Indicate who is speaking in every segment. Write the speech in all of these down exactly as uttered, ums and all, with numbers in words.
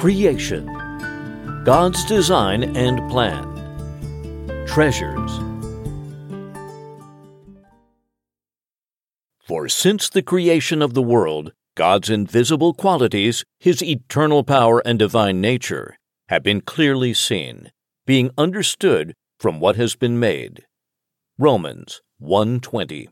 Speaker 1: Creation. God's design and plan. Treasures. For since the creation of the world, God's invisible qualities, His eternal power and divine nature, have been clearly seen, being understood from what has been made. Romans one twenty.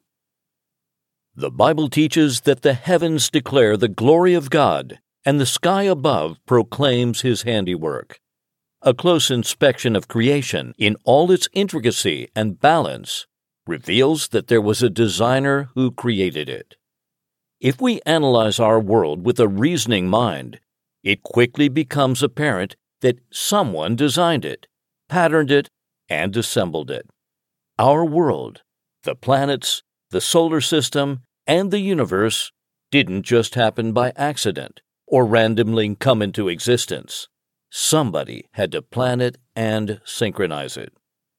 Speaker 1: The Bible teaches that the heavens declare the glory of God, and the sky above proclaims His handiwork. A close inspection of creation in all its intricacy and balance reveals that there was a designer who created it. If we analyze our world with a reasoning mind, it quickly becomes apparent that someone designed it, patterned it, and assembled it. Our world, the planets, the solar system, and the universe didn't just happen by accident or randomly come into existence. Somebody had to plan it and synchronize it.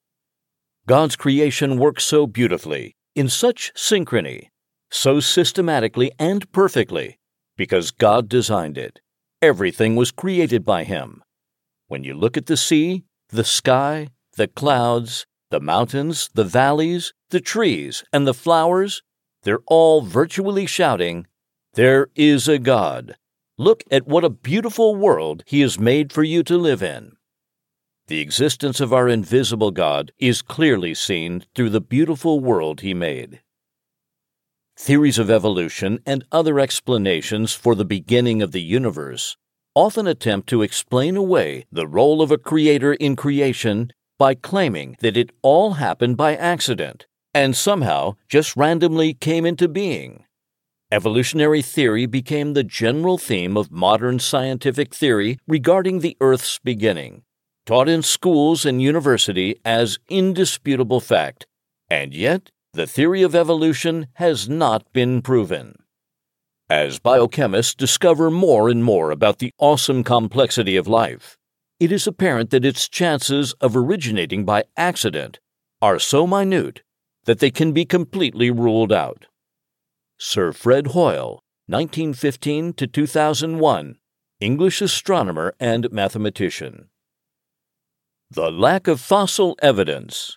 Speaker 1: God's creation works so beautifully, in such synchrony, so systematically and perfectly, because God designed it. Everything was created by Him. When you look at the sea, the sky, the clouds, the mountains, the valleys, the trees, and the flowers, they're all virtually shouting, "There is a God. Look at what a beautiful world He has made for you to live in." The existence of our invisible God is clearly seen through the beautiful world He made. Theories of evolution and other explanations for the beginning of the universe often attempt to explain away the role of a creator in creation by claiming that it all happened by accident and somehow just randomly came into being. Evolutionary theory became the general theme of modern scientific theory regarding the Earth's beginning, taught in schools and university as indisputable fact, and yet the theory of evolution has not been proven. As biochemists discover more and more about the awesome complexity of life, it is apparent that its chances of originating by accident are so minute that they can be completely ruled out. Sir Fred Hoyle, nineteen fifteen to two thousand one, English astronomer and mathematician. The lack of fossil evidence.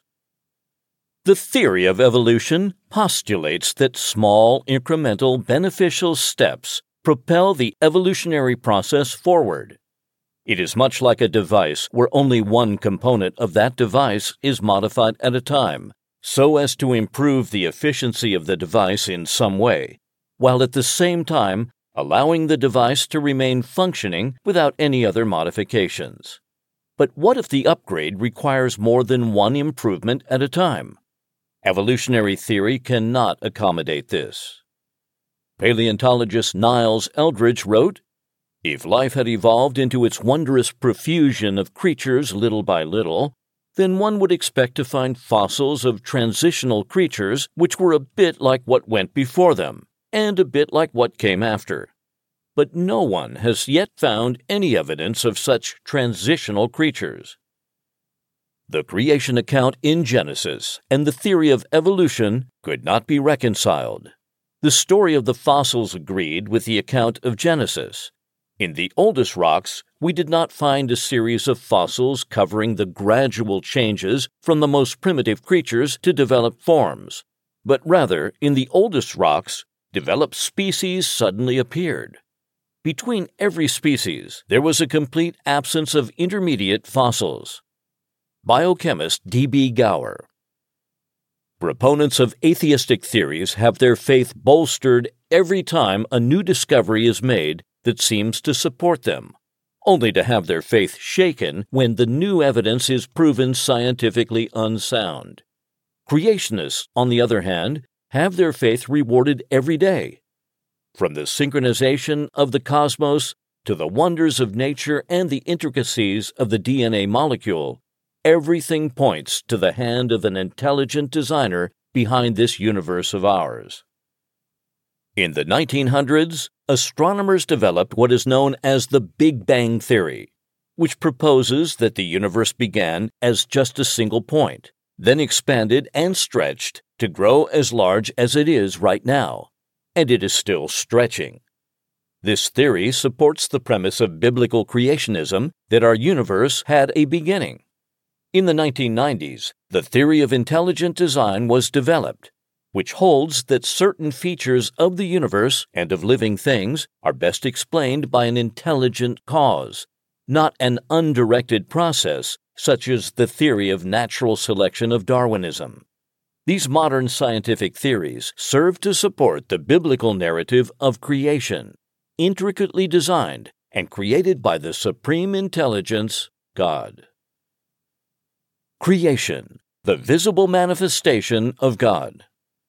Speaker 1: The theory of evolution postulates that small, incremental, beneficial steps propel the evolutionary process forward. It is much like a device where only one component of that device is modified at a time, so as to improve the efficiency of the device in some way, while at the same time allowing the device to remain functioning without any other modifications. But what if the upgrade requires more than one improvement at a time? Evolutionary theory cannot accommodate this. Paleontologist Niles Eldredge wrote, "If life had evolved into its wondrous profusion of creatures little by little, then one would expect to find fossils of transitional creatures which were a bit like what went before them, and a bit like what came after. But no one has yet found any evidence of such transitional creatures." The creation account in Genesis and the theory of evolution could not be reconciled. The story of the fossils agreed with the account of Genesis. In the oldest rocks, we did not find a series of fossils covering the gradual changes from the most primitive creatures to developed forms, but rather, in the oldest rocks, developed species suddenly appeared. Between every species, there was a complete absence of intermediate fossils. Biochemist D B Gower. Proponents of atheistic theories have their faith bolstered every time a new discovery is made that seems to support them, only to have their faith shaken when the new evidence is proven scientifically unsound. Creationists, on the other hand, have their faith rewarded every day. From the synchronization of the cosmos to the wonders of nature and the intricacies of the D N A molecule, everything points to the hand of an intelligent designer behind this universe of ours. In the nineteen hundreds, astronomers developed what is known as the Big Bang Theory, which proposes that the universe began as just a single point, then expanded and stretched to grow as large as it is right now, and it is still stretching. This theory supports the premise of biblical creationism that our universe had a beginning. In the nineteen nineties, the theory of intelligent design was developed, which holds that certain features of the universe and of living things are best explained by an intelligent cause, not an undirected process such as the theory of natural selection of Darwinism. These modern scientific theories serve to support the biblical narrative of creation, intricately designed and created by the supreme intelligence, God. Creation, the visible manifestation of God.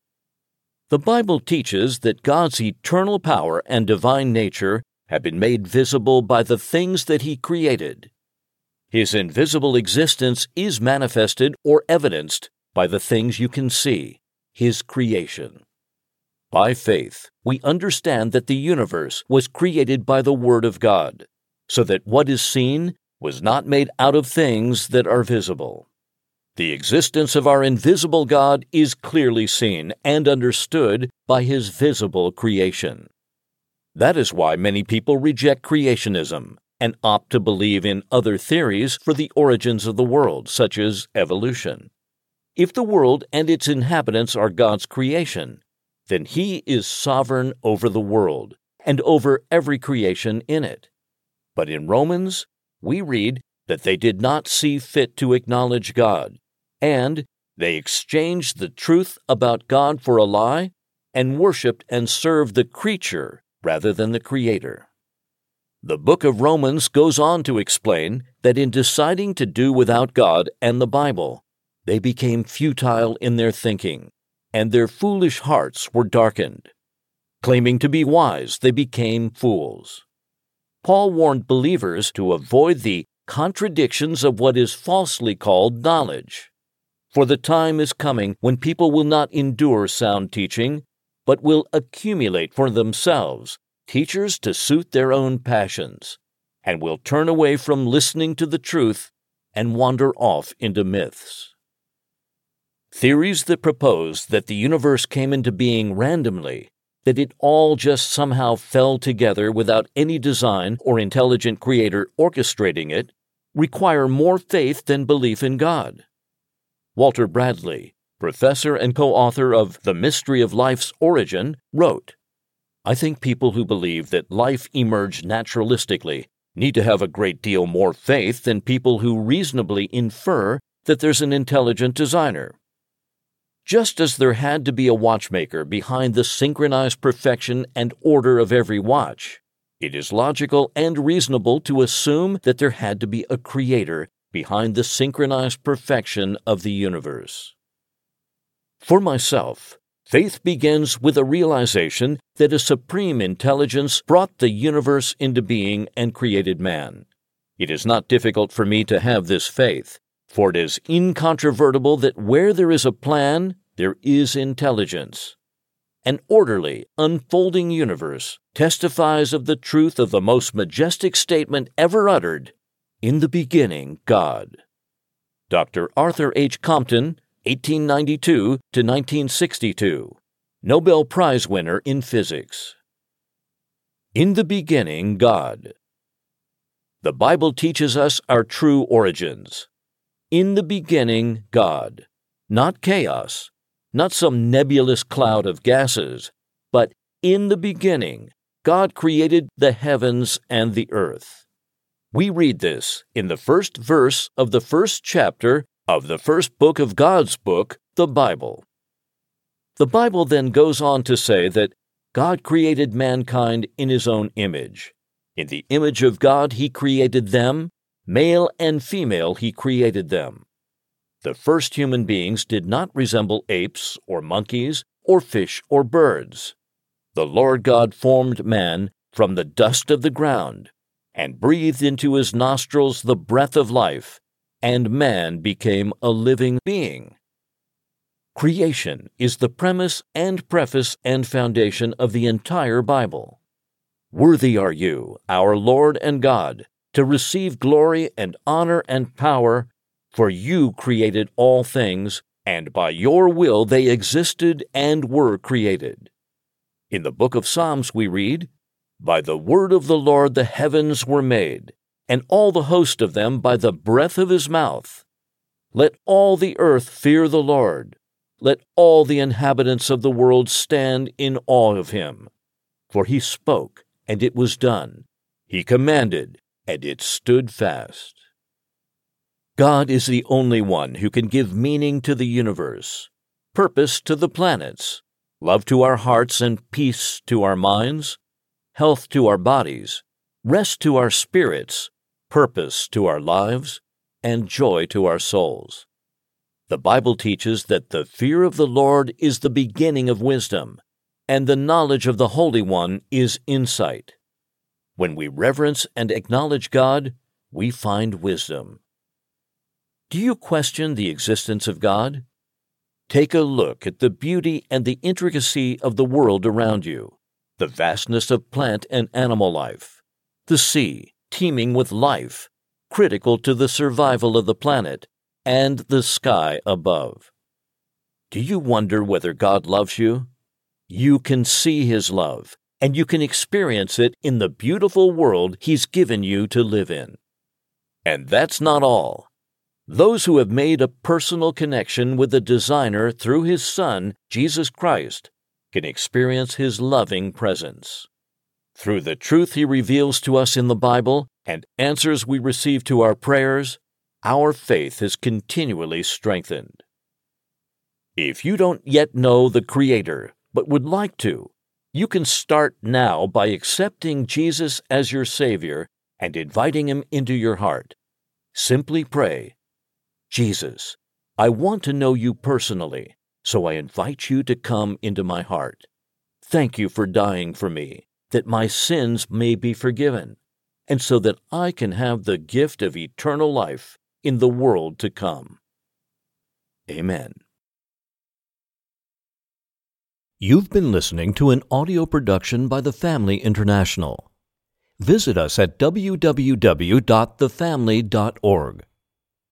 Speaker 1: The Bible teaches that God's eternal power and divine nature have been made visible by the things that He created. His invisible existence is manifested or evidenced by the things you can see, His creation. By faith, we understand that the universe was created by the Word of God, so that what is seen was not made out of things that are visible. The existence of our invisible God is clearly seen and understood by His visible creation. That is why many people reject creationism and opt to believe in other theories for the origins of the world, such as evolution. If the world and its inhabitants are God's creation, then He is sovereign over the world and over every creation in it. But in Romans, we read that they did not see fit to acknowledge God, and they exchanged the truth about God for a lie and worshipped and served the creature rather than the Creator. The book of Romans goes on to explain that in deciding to do without God and the Bible, they became futile in their thinking, and their foolish hearts were darkened. Claiming to be wise, they became fools. Paul warned believers to avoid the contradictions of what is falsely called knowledge. For the time is coming when people will not endure sound teaching, but will accumulate for themselves teachers to suit their own passions, and will turn away from listening to the truth and wander off into myths. Theories that propose that the universe came into being randomly, that it all just somehow fell together without any design or intelligent creator orchestrating it, require more faith than belief in God. Walter Bradley, professor and co-author of The Mystery of Life's Origin, wrote, "I think people who believe that life emerged naturalistically need to have a great deal more faith than people who reasonably infer that there's an intelligent designer. Just as there had to be a watchmaker behind the synchronized perfection and order of every watch, it is logical and reasonable to assume that there had to be a creator behind the synchronized perfection of the universe." For myself, faith begins with a realization that a supreme intelligence brought the universe into being and created man. It is not difficult for me to have this faith, for it is incontrovertible that where there is a plan, there is intelligence. An orderly, unfolding universe testifies of the truth of the most majestic statement ever uttered, "In the beginning, God." Doctor Arthur H. Compton, eighteen ninety-two to nineteen sixty-two, Nobel Prize winner in physics. In the beginning, God. The Bible teaches us our true origins. In the beginning, God. Not chaos, not some nebulous cloud of gases, but in the beginning, God created the heavens and the earth. We read this in the first verse of the first chapter of the first book of God's book, the Bible. The Bible then goes on to say that God created mankind in His own image. In the image of God He created them, male and female He created them. The first human beings did not resemble apes or monkeys or fish or birds. The Lord God formed man from the dust of the ground and breathed into his nostrils the breath of life, and man became a living being. Creation is the premise and preface and foundation of the entire Bible. Worthy are you, our Lord and God, to receive glory and honor and power, for you created all things, and by your will they existed and were created. In the book of Psalms we read, By the word of the Lord the heavens were made, and all the host of them by the breath of his mouth. Let all the earth fear the Lord. Let all the inhabitants of the world stand in awe of him. For he spoke, and it was done. He commanded, and it stood fast. God is the only one who can give meaning to the universe, purpose to the planets, love to our hearts and peace to our minds, health to our bodies, rest to our spirits, purpose to our lives, and joy to our souls. The Bible teaches that the fear of the Lord is the beginning of wisdom, and the knowledge of the Holy One is insight. When we reverence and acknowledge God, we find wisdom. Do you question the existence of God? Take a look at the beauty and the intricacy of the world around you, the vastness of plant and animal life, the sea teeming with life, critical to the survival of the planet, and the sky above. Do you wonder whether God loves you? You can see his love, and you can experience it in the beautiful world he's given you to live in. And that's not all. Those who have made a personal connection with the Designer through his Son, Jesus Christ, can experience his loving presence. Through the truth he reveals to us in the Bible and answers we receive to our prayers, our faith is continually strengthened. If you don't yet know the Creator, but would like to, you can start now by accepting Jesus as your Savior and inviting him into your heart. Simply pray, Jesus, I want to know you personally, so I invite you to come into my heart. Thank you for dying for me, that my sins may be forgiven, and so that I can have the gift of eternal life in the world to come. Amen. You've been listening to an audio production by The Family International. Visit us at w w w dot the family dot org.